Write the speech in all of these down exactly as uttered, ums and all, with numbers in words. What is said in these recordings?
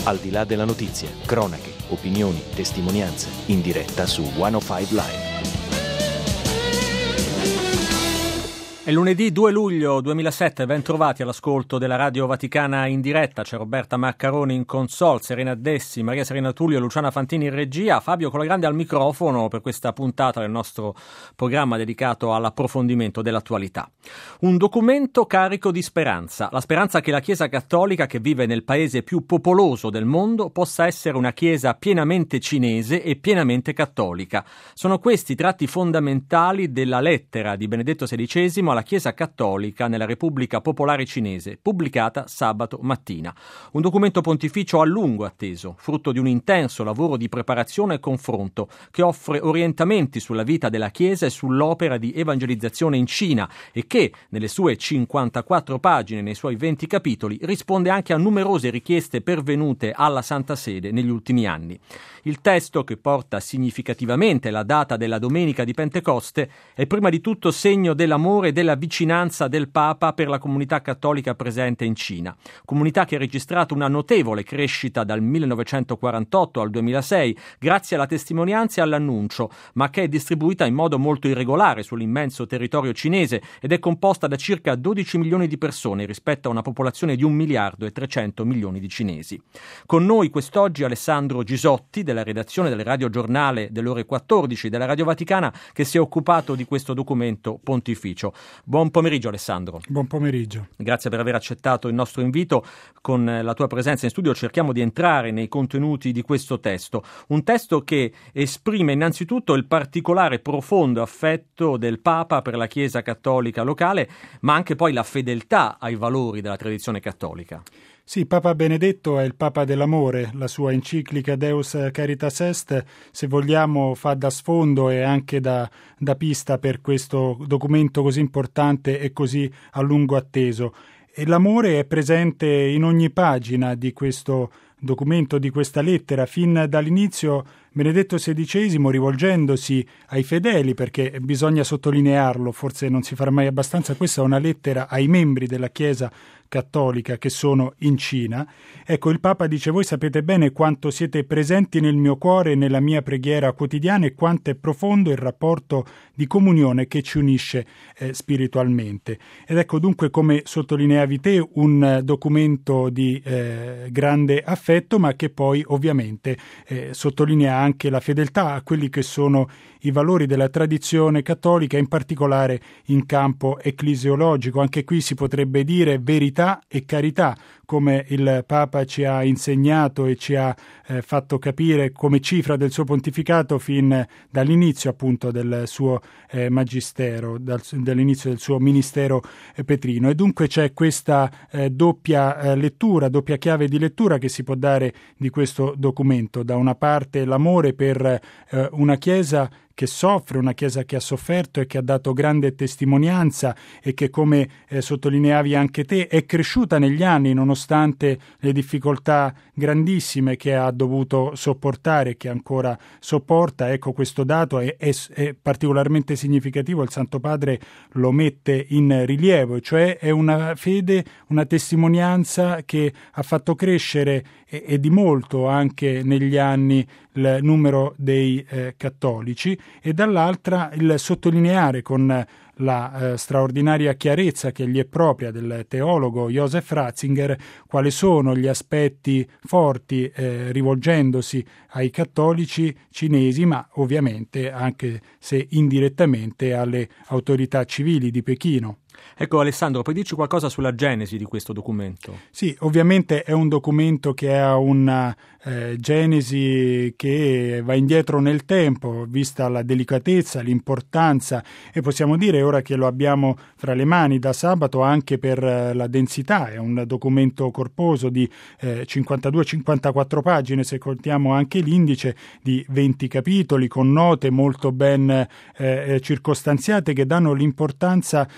Al di là della notizia, cronache, opinioni, testimonianze, in diretta su centocinque Live. È lunedì due luglio duemilasette, ben trovati all'ascolto della Radio Vaticana in diretta. C'è Roberta Maccaroni in console, Serena Dessi, Maria Serena Tullio e Luciana Fantini in regia, Fabio Colagrande al microfono per questa puntata del nostro programma dedicato all'approfondimento dell'attualità. Un documento carico di speranza, la speranza che la Chiesa Cattolica, che vive nel paese più popoloso del mondo, possa essere una Chiesa pienamente cinese e pienamente cattolica. Sono questi i tratti fondamentali della lettera di Benedetto sedicesimo alla Chiesa Cattolica nella Repubblica Popolare Cinese, pubblicata sabato mattina. Un documento pontificio a lungo atteso, frutto di un intenso lavoro di preparazione e confronto, che offre orientamenti sulla vita della Chiesa e sull'opera di evangelizzazione in Cina e che, nelle sue cinquantaquattro pagine e nei suoi venti capitoli, risponde anche a numerose richieste pervenute alla Santa Sede negli ultimi anni. Il testo, che porta significativamente la data della Domenica di Pentecoste, è prima di tutto segno dell'amore e della vicinanza del Papa per la comunità cattolica presente in Cina, comunità che ha registrato una notevole crescita dal millenovecentoquarantotto al duemilasei grazie alla testimonianza e all'annuncio, ma che è distribuita in modo molto irregolare sull'immenso territorio cinese ed è composta da circa dodici milioni di persone rispetto a una popolazione di un miliardo e trecento milioni di cinesi. Con noi quest'oggi Alessandro Gisotti, della redazione del radiogiornale delle ore quattordici della Radio Vaticana, che si è occupato di questo documento pontificio. Buon pomeriggio Alessandro. Buon pomeriggio. Grazie per aver accettato il nostro invito. Con la tua presenza in studio cerchiamo di entrare nei contenuti di questo testo. Un testo che esprime innanzitutto il particolare profondo affetto del Papa per la Chiesa cattolica locale, ma anche poi la fedeltà ai valori della tradizione cattolica. Sì, Papa Benedetto è il Papa dell'amore, la sua enciclica Deus Caritas Est, se vogliamo, fa da sfondo e anche da, da pista per questo documento così importante e così a lungo atteso. E l'amore è presente in ogni pagina di questo documento, di questa lettera. Fin dall'inizio Benedetto sedicesimo, rivolgendosi ai fedeli, perché bisogna sottolinearlo, forse non si farà mai abbastanza, questa è una lettera ai membri della Chiesa cattolica che sono in Cina. Ecco, il Papa dice: voi sapete bene quanto siete presenti nel mio cuore e nella mia preghiera quotidiana e quanto è profondo il rapporto di comunione che ci unisce eh, spiritualmente. Ed ecco dunque, come sottolineavi te, un eh, documento di eh, grande affetto, ma che poi ovviamente eh, sottolinea anche la fedeltà a quelli che sono i valori della tradizione cattolica, in particolare in campo ecclesiologico. Anche qui si potrebbe dire verità e carità, come il Papa ci ha insegnato e ci ha eh, fatto capire come cifra del suo pontificato fin dall'inizio appunto del suo eh, magistero, dal, dall'inizio del suo ministero eh, petrino. E dunque c'è questa eh, doppia eh, lettura, doppia chiave di lettura che si può dare di questo documento. Da una parte l'amore per eh, una Chiesa che soffre, una Chiesa che ha sofferto e che ha dato grande testimonianza e che, come eh, sottolineavi anche te, è cresciuta negli anni nonostante le difficoltà grandissime che ha dovuto sopportare e che ancora sopporta. Ecco, questo dato è, è, è particolarmente significativo, il Santo Padre lo mette in rilievo, cioè è una fede, una testimonianza che ha fatto crescere e, e di molto anche negli anni il numero dei eh, cattolici, e dall'altra il sottolineare con la eh, straordinaria chiarezza che gli è propria del teologo Joseph Ratzinger quali sono gli aspetti forti eh, rivolgendosi ai cattolici cinesi, ma ovviamente anche se indirettamente alle autorità civili di Pechino. Ecco Alessandro, puoi dirci qualcosa sulla genesi di questo documento? Sì, ovviamente è un documento che ha una eh, genesi che va indietro nel tempo, vista la delicatezza, l'importanza, e possiamo dire, ora che lo abbiamo fra le mani da sabato, anche per eh, la densità. È un documento corposo di eh, cinquantadue cinquantaquattro pagine, se contiamo anche l'indice, di venti capitoli, con note molto ben eh, circostanziate che danno l'importanza, danno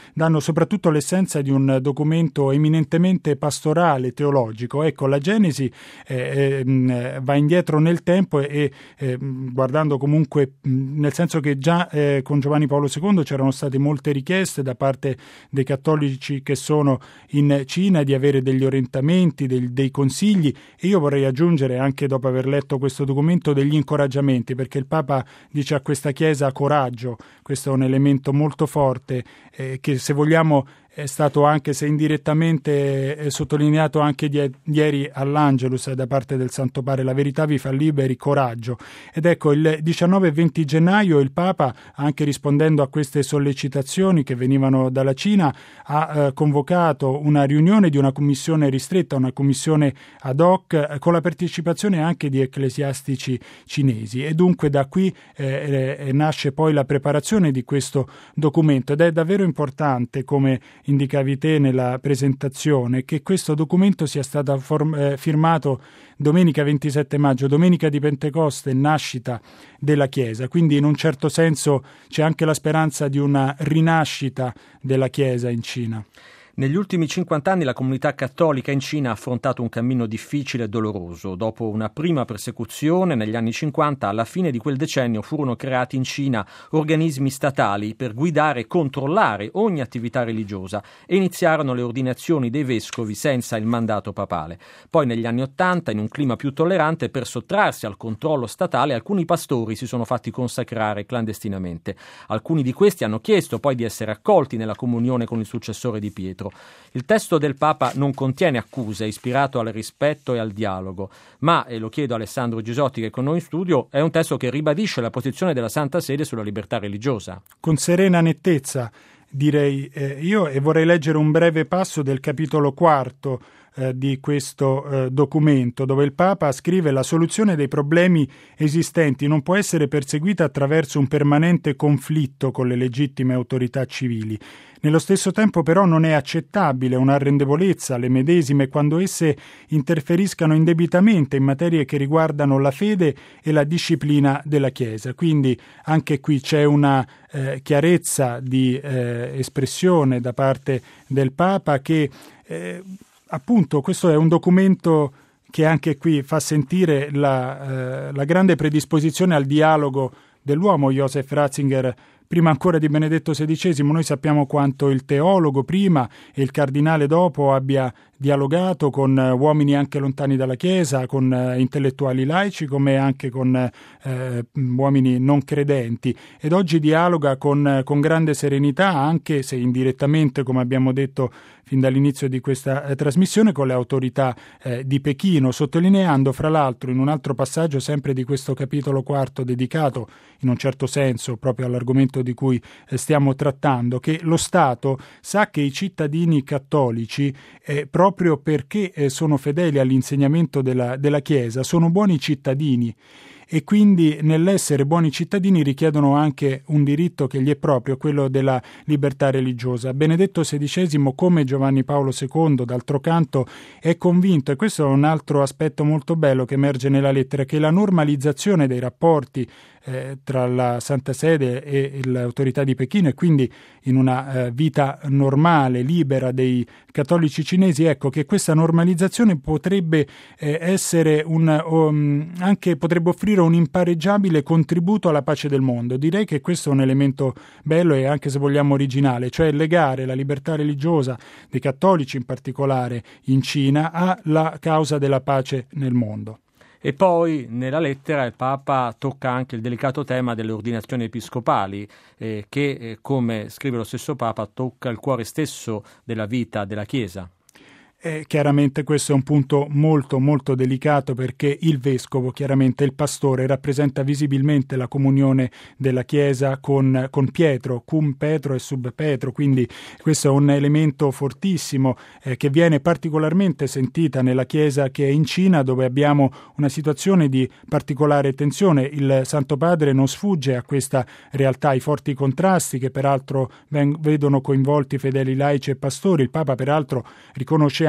soprattutto l'essenza di un documento eminentemente pastorale, teologico. Ecco, la Genesi eh, eh, va indietro nel tempo e eh, guardando comunque, nel senso che già eh, con Giovanni Paolo secondo c'erano state molte richieste da parte dei cattolici che sono in Cina di avere degli orientamenti, dei, dei consigli, e io vorrei aggiungere, anche dopo aver letto questo documento, degli incoraggiamenti, perché il Papa dice a questa Chiesa coraggio. Questo è un elemento molto forte eh, che, se vogliamo, è stato, anche se indirettamente eh, sottolineato anche di, ieri all'Angelus da parte del Santo Padre: la verità vi fa liberi, coraggio. Ed ecco, il diciannove e venti gennaio il Papa, anche rispondendo a queste sollecitazioni che venivano dalla Cina, ha eh, convocato una riunione di una commissione ristretta, una commissione ad hoc, eh, con la partecipazione anche di ecclesiastici cinesi, e dunque da qui eh, eh, nasce poi la preparazione di questo documento. Ed è davvero importante, come indicavi te nella presentazione, che questo documento sia stato form- eh, firmato domenica ventisette maggio, domenica di Pentecoste, nascita della Chiesa. Quindi in un certo senso c'è anche la speranza di una rinascita della Chiesa in Cina. Negli ultimi cinquanta anni la comunità cattolica in Cina ha affrontato un cammino difficile e doloroso. Dopo una prima persecuzione negli anni cinquanta, alla fine di quel decennio furono creati in Cina organismi statali per guidare e controllare ogni attività religiosa, e iniziarono le ordinazioni dei vescovi senza il mandato papale. Poi negli anni ottanta, in un clima più tollerante, per sottrarsi al controllo statale, alcuni pastori si sono fatti consacrare clandestinamente. Alcuni di questi hanno chiesto poi di essere accolti nella comunione con il successore di Pietro. Il testo del Papa non contiene accuse, è ispirato al rispetto e al dialogo, ma, e lo chiedo a Alessandro Gisotti che è con noi in studio, è un testo che ribadisce la posizione della Santa Sede sulla libertà religiosa. Con serena nettezza, direi eh, io, e vorrei leggere un breve passo del capitolo quarto eh, di questo eh, documento, dove il Papa scrive: la soluzione dei problemi esistenti non può essere perseguita attraverso un permanente conflitto con le legittime autorità civili. Nello stesso tempo però non è accettabile un'arrendevolezza alle medesime quando esse interferiscano indebitamente in materie che riguardano la fede e la disciplina della Chiesa. Quindi anche qui c'è una eh, chiarezza di eh, espressione da parte del Papa che eh, appunto questo è un documento che anche qui fa sentire la, eh, la grande predisposizione al dialogo dell'uomo. Joseph Ratzinger, prima ancora di Benedetto sedicesimo, noi sappiamo quanto il teologo prima e il cardinale dopo abbia dialogato con uomini anche lontani dalla Chiesa, con uh, intellettuali laici, come anche con uh, uomini non credenti, ed oggi dialoga con, con grande serenità, anche se indirettamente, come abbiamo detto fin dall'inizio di questa eh, trasmissione, con le autorità eh, di Pechino, sottolineando fra l'altro in un altro passaggio sempre di questo capitolo quarto, dedicato in un certo senso proprio all'argomento di cui eh, stiamo trattando, che lo Stato sa che i cittadini cattolici eh, proprio perché eh, sono fedeli all'insegnamento della, della Chiesa sono buoni cittadini, e quindi nell'essere buoni cittadini richiedono anche un diritto che gli è proprio, quello della libertà religiosa. Benedetto sedicesimo, come Giovanni Paolo secondo, d'altro canto, è convinto, e questo è un altro aspetto molto bello che emerge nella lettera, che la normalizzazione dei rapporti eh, tra la Santa Sede e l'autorità di Pechino, e quindi in una eh, vita normale, libera dei cattolici cinesi, ecco che questa normalizzazione potrebbe eh, essere un um, anche potrebbe offrire un impareggiabile contributo alla pace del mondo. Direi che questo è un elemento bello e anche, se vogliamo, originale, cioè legare la libertà religiosa dei cattolici in particolare in Cina alla causa della pace nel mondo. E poi nella lettera il Papa tocca anche il delicato tema delle ordinazioni episcopali, eh, che, eh, come scrive lo stesso Papa, tocca il cuore stesso della vita della Chiesa. Eh, chiaramente questo è un punto molto molto delicato, perché il vescovo, chiaramente il pastore, rappresenta visibilmente la comunione della Chiesa con, con Pietro, cum Petro e sub Petro, quindi questo è un elemento fortissimo eh, che viene particolarmente sentita nella Chiesa che è in Cina, dove abbiamo una situazione di particolare tensione. Il Santo Padre non sfugge a questa realtà, i forti contrasti che peraltro ven- vedono coinvolti fedeli laici e pastori. Il Papa peraltro riconosce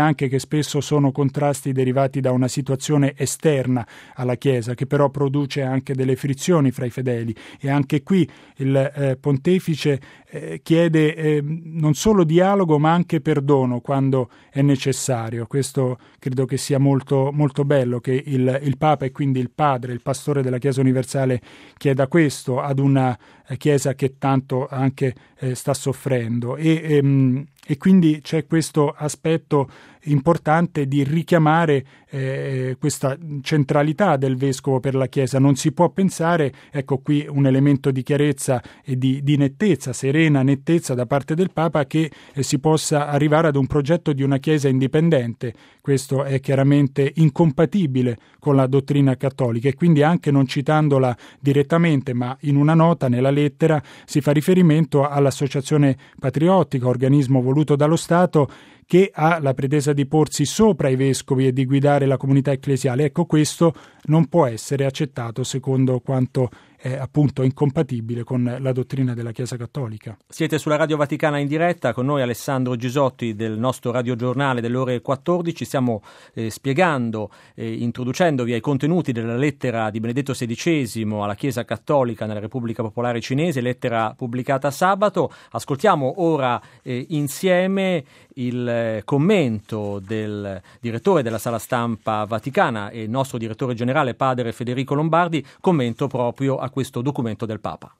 anche che spesso sono contrasti derivati da una situazione esterna alla Chiesa, che però produce anche delle frizioni fra i fedeli, e anche qui il eh, pontefice eh, chiede eh, non solo dialogo ma anche perdono quando è necessario. Questo credo che sia molto, molto bello, che il, il Papa e quindi il padre, il pastore della Chiesa universale chieda questo ad una eh, Chiesa che tanto anche eh, sta soffrendo, e, ehm, e quindi c'è questo aspetto importante di richiamare eh, questa centralità del vescovo per la Chiesa. Non si può pensare, ecco qui un elemento di chiarezza e di, di nettezza, serena nettezza da parte del Papa, che eh, si possa arrivare ad un progetto di una Chiesa indipendente. Questo è chiaramente incompatibile con la dottrina cattolica, e quindi, anche non citandola direttamente ma in una nota nella lettera, si fa riferimento all'Associazione Patriottica, organismo voluto dallo Stato, che ha la pretesa di porsi sopra i vescovi e di guidare la comunità ecclesiale. Ecco, questo non può essere accettato secondo quanto è appunto incompatibile con la dottrina della Chiesa Cattolica. Siete sulla Radio Vaticana in diretta, con noi Alessandro Gisotti del nostro radiogiornale delle ore quattordici. Stiamo eh, spiegando, eh, introducendovi ai contenuti della lettera di Benedetto sedicesimo alla Chiesa Cattolica nella Repubblica Popolare Cinese, lettera pubblicata sabato. Ascoltiamo ora eh, insieme il eh, commento del direttore della Sala Stampa Vaticana e nostro direttore generale, padre Federico Lombardi, commento proprio a questo documento del Papa.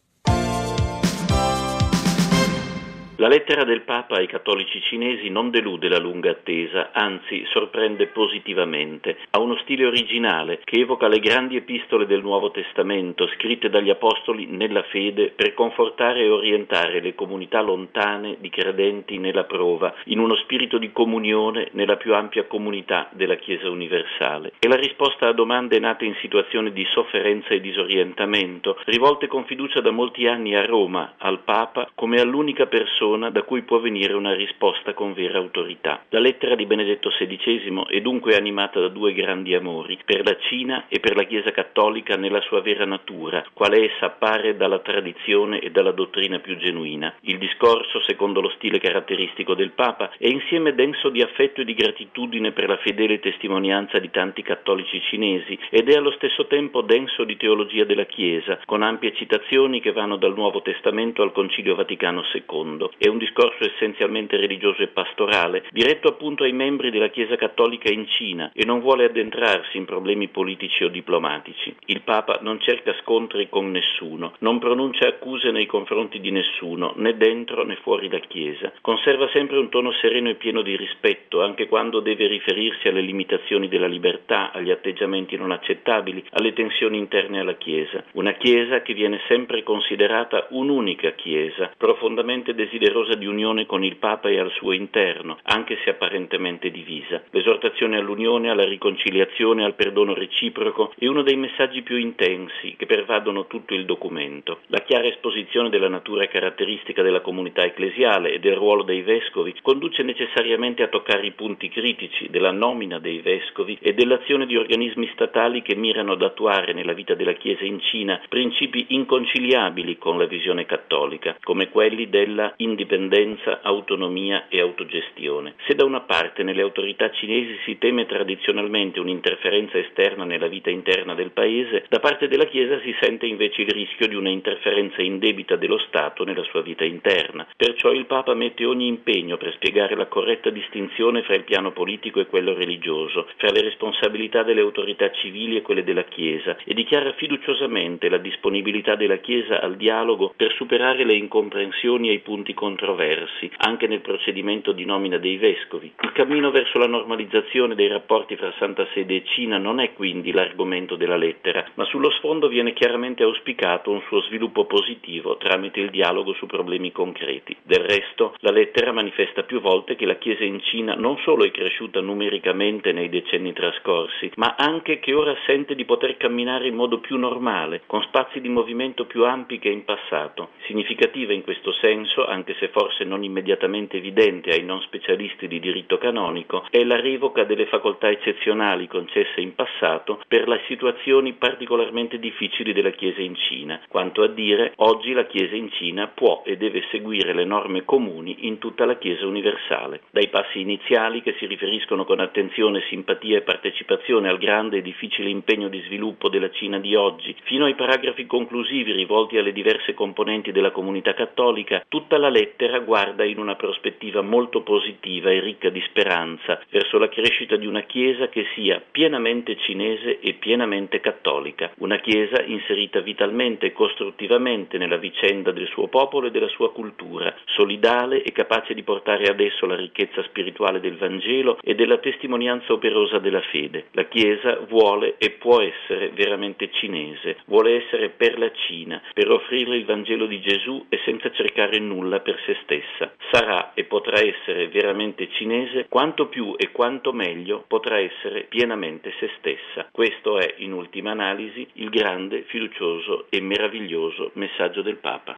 La lettera del Papa ai cattolici cinesi non delude la lunga attesa, anzi sorprende positivamente. Ha uno stile originale che evoca le grandi epistole del Nuovo Testamento, scritte dagli apostoli nella fede per confortare e orientare le comunità lontane di credenti nella prova, in uno spirito di comunione nella più ampia comunità della Chiesa universale. È la risposta a domande nate in situazioni di sofferenza e disorientamento, rivolte con fiducia da molti anni a Roma, al Papa, come all'unica persona da cui può venire una risposta con vera autorità. La lettera di Benedetto sedicesimo è dunque animata da due grandi amori, per la Cina e per la Chiesa Cattolica nella sua vera natura, quale essa appare dalla tradizione e dalla dottrina più genuina. Il discorso, secondo lo stile caratteristico del Papa, è insieme denso di affetto e di gratitudine per la fedele testimonianza di tanti cattolici cinesi, ed è allo stesso tempo denso di teologia della Chiesa, con ampie citazioni che vanno dal Nuovo Testamento al Concilio Vaticano secondo. È un discorso essenzialmente religioso e pastorale, diretto appunto ai membri della Chiesa Cattolica in Cina, e non vuole addentrarsi in problemi politici o diplomatici. Il Papa non cerca scontri con nessuno, non pronuncia accuse nei confronti di nessuno, né dentro né fuori la Chiesa. Conserva sempre un tono sereno e pieno di rispetto, anche quando deve riferirsi alle limitazioni della libertà, agli atteggiamenti non accettabili, alle tensioni interne alla Chiesa. Una Chiesa che viene sempre considerata un'unica Chiesa, profondamente desiderata di unione con il Papa e al suo interno, anche se apparentemente divisa. L'esortazione all'unione, alla riconciliazione, al perdono reciproco è uno dei messaggi più intensi che pervadono tutto il documento. La chiara esposizione della natura caratteristica della comunità ecclesiale e del ruolo dei vescovi conduce necessariamente a toccare i punti critici della nomina dei vescovi e dell'azione di organismi statali che mirano ad attuare nella vita della Chiesa in Cina principi inconciliabili con la visione cattolica, come quelli della indipendenza, autonomia e autogestione. Se da una parte nelle autorità cinesi si teme tradizionalmente un'interferenza esterna nella vita interna del paese, da parte della Chiesa si sente invece il rischio di una interferenza indebita dello Stato nella sua vita interna. Perciò il Papa mette ogni impegno per spiegare la corretta distinzione fra il piano politico e quello religioso, fra le responsabilità delle autorità civili e quelle della Chiesa, e dichiara fiduciosamente la disponibilità della Chiesa al dialogo per superare le incomprensioni e i punti controversi, anche nel procedimento di nomina dei vescovi. Il cammino verso la normalizzazione dei rapporti fra Santa Sede e Cina non è quindi l'argomento della lettera, ma sullo sfondo viene chiaramente auspicato un suo sviluppo positivo tramite il dialogo su problemi concreti. Del resto, la lettera manifesta più volte che la Chiesa in Cina non solo è cresciuta numericamente nei decenni trascorsi, ma anche che ora sente di poter camminare in modo più normale, con spazi di movimento più ampi che in passato. Significativa in questo senso, anche anche se forse non immediatamente evidente ai non specialisti di diritto canonico, è la revoca delle facoltà eccezionali concesse in passato per le situazioni particolarmente difficili della Chiesa in Cina. Quanto a dire, oggi la Chiesa in Cina può e deve seguire le norme comuni in tutta la Chiesa universale. Dai passi iniziali, che si riferiscono con attenzione, simpatia e partecipazione al grande e difficile impegno di sviluppo della Cina di oggi, fino ai paragrafi conclusivi rivolti alle diverse componenti della comunità cattolica, tutta la lettera guarda in una prospettiva molto positiva e ricca di speranza verso la crescita di una Chiesa che sia pienamente cinese e pienamente cattolica, una Chiesa inserita vitalmente e costruttivamente nella vicenda del suo popolo e della sua cultura, solidale e capace di portare ad esso la ricchezza spirituale del Vangelo e della testimonianza operosa della fede. La Chiesa vuole e può essere veramente cinese, vuole essere per la Cina, per offrirle il Vangelo di Gesù e senza cercare nulla per se stessa. Sarà e potrà essere veramente cinese quanto più e quanto meglio potrà essere pienamente se stessa. Questo è, in ultima analisi, il grande, fiducioso e meraviglioso messaggio del Papa.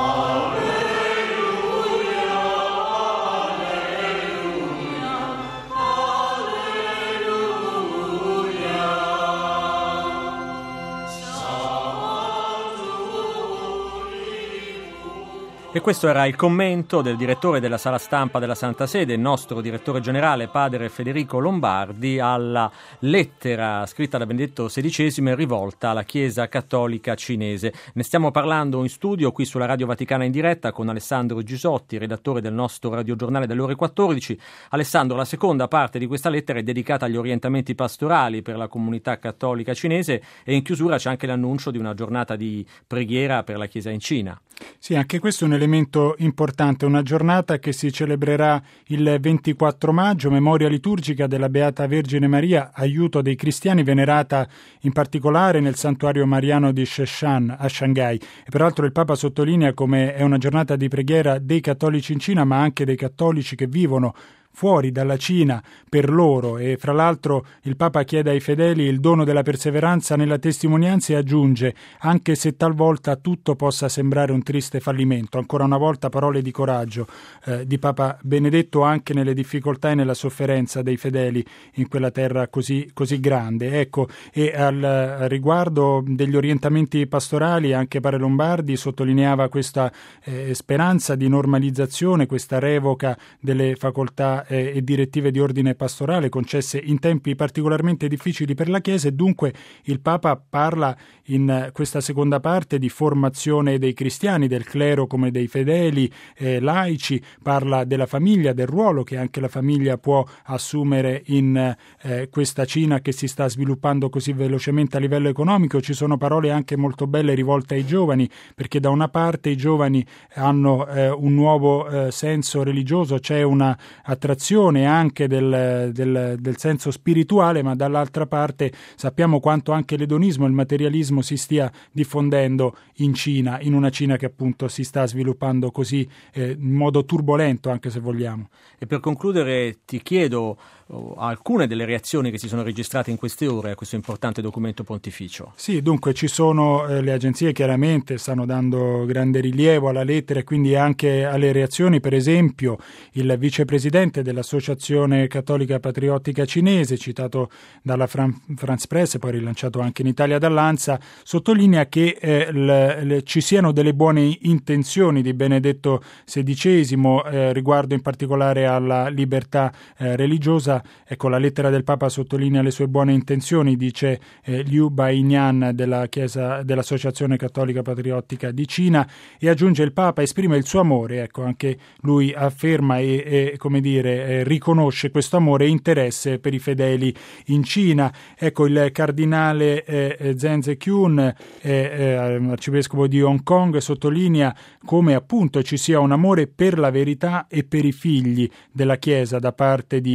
E questo era il commento del direttore della sala stampa della Santa Sede, il nostro direttore generale, padre Federico Lombardi, alla lettera scritta da Benedetto sedicesimo e rivolta alla Chiesa Cattolica Cinese. Ne stiamo parlando in studio qui sulla Radio Vaticana in diretta con Alessandro Gisotti, redattore del nostro radiogiornale delle ore quattordici. Alessandro, la seconda parte di questa lettera è dedicata agli orientamenti pastorali per la comunità cattolica cinese e in chiusura c'è anche l'annuncio di una giornata di preghiera per la Chiesa in Cina. Sì, anche questo è un elemento importante, una giornata che si celebrerà il ventiquattro maggio, memoria liturgica della Beata Vergine Maria, aiuto dei cristiani, venerata in particolare nel santuario mariano di Sheshan a Shanghai. E peraltro il Papa sottolinea come è una giornata di preghiera dei cattolici in Cina, ma anche dei cattolici che vivono fuori dalla Cina per loro, e fra l'altro il Papa chiede ai fedeli il dono della perseveranza nella testimonianza e aggiunge: anche se talvolta tutto possa sembrare un triste fallimento. Ancora una volta parole di coraggio eh, di Papa Benedetto anche nelle difficoltà e nella sofferenza dei fedeli in quella terra così, così grande. Ecco, e al riguardo degli orientamenti pastorali anche Padre Lombardi sottolineava questa eh, speranza di normalizzazione, questa revoca delle facoltà e direttive di ordine pastorale concesse in tempi particolarmente difficili per la Chiesa, e dunque il Papa parla in questa seconda parte di formazione dei cristiani, del clero come dei fedeli eh, laici, parla della famiglia, del ruolo che anche la famiglia può assumere in eh, questa Cina che si sta sviluppando così velocemente a livello economico. Ci sono parole anche molto belle rivolte ai giovani, perché da una parte i giovani hanno eh, un nuovo eh, senso religioso, c'è una attrazione anche del, del, del senso spirituale, ma dall'altra parte sappiamo quanto anche l'edonismo e il materialismo si stia diffondendo in Cina, in una Cina che appunto si sta sviluppando così eh, in modo turbolento, anche se vogliamo. E per concludere ti chiedo oh, alcune delle reazioni che si sono registrate in queste ore a questo importante documento pontificio. Sì, dunque ci sono eh, le agenzie chiaramente stanno dando grande rilievo alla lettera e quindi anche alle reazioni. Per esempio il vicepresidente dell'Associazione Cattolica Patriottica Cinese, citato dalla Fran- France Press, poi rilanciato anche in Italia dall'ANSA, sottolinea che eh, le, le, ci siano delle buone intenzioni di Benedetto sedicesimo eh, riguardo in particolare alla libertà eh, religiosa. Ecco, la lettera del Papa sottolinea le sue buone intenzioni, dice eh, Liu Bainian della Chiesa dell'Associazione Cattolica Patriottica di Cina, e aggiunge il Papa esprime il suo amore, ecco, anche lui afferma e, e come dire eh, riconosce questo amore e interesse per i fedeli in Cina. Ecco, il cardinale eh, Zhen Zeqiun, eh, eh, arcivescovo di Hong Kong, sottolinea come appunto ci sia un amore per la verità e per i figli della Chiesa da parte di Benedetto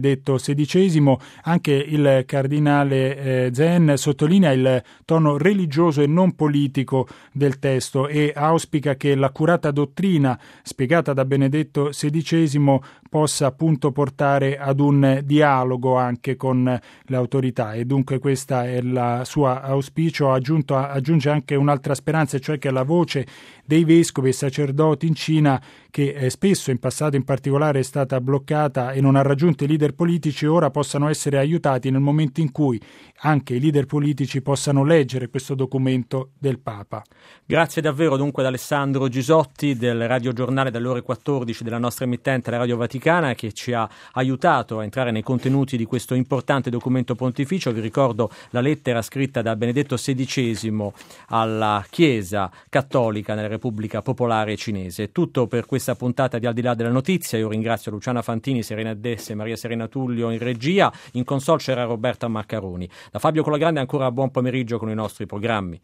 Benedetto sedicesimo. Anche il cardinale eh, Zen sottolinea il tono religioso e non politico del testo e auspica che l'accurata dottrina spiegata da Benedetto sedicesimo possa appunto portare ad un dialogo anche con le autorità, e dunque questa è la sua auspicio. Aggiunto, aggiunge anche un'altra speranza, cioè che la voce dei vescovi e sacerdoti in Cina, che eh, spesso in passato in particolare è stata bloccata e non ha raggiunto i leader politici, ora possano essere aiutati nel momento in cui anche i leader politici possano leggere questo documento del Papa. Grazie davvero dunque ad Alessandro Gisotti del radiogiornale dalle ore quattordici della nostra emittente, la Radio Vaticana, che ci ha aiutato a entrare nei contenuti di questo importante documento pontificio. Vi ricordo la lettera scritta da Benedetto sedicesimo alla Chiesa Cattolica nella Repubblica Popolare Cinese. Tutto per questa puntata di Al di là della notizia. Io ringrazio Luciana Fantini, Serena Desse e Maria Serena Tullio in regia. In console c'era Roberta Maccaroni. Da Fabio Colagrande ancora buon pomeriggio con i nostri programmi.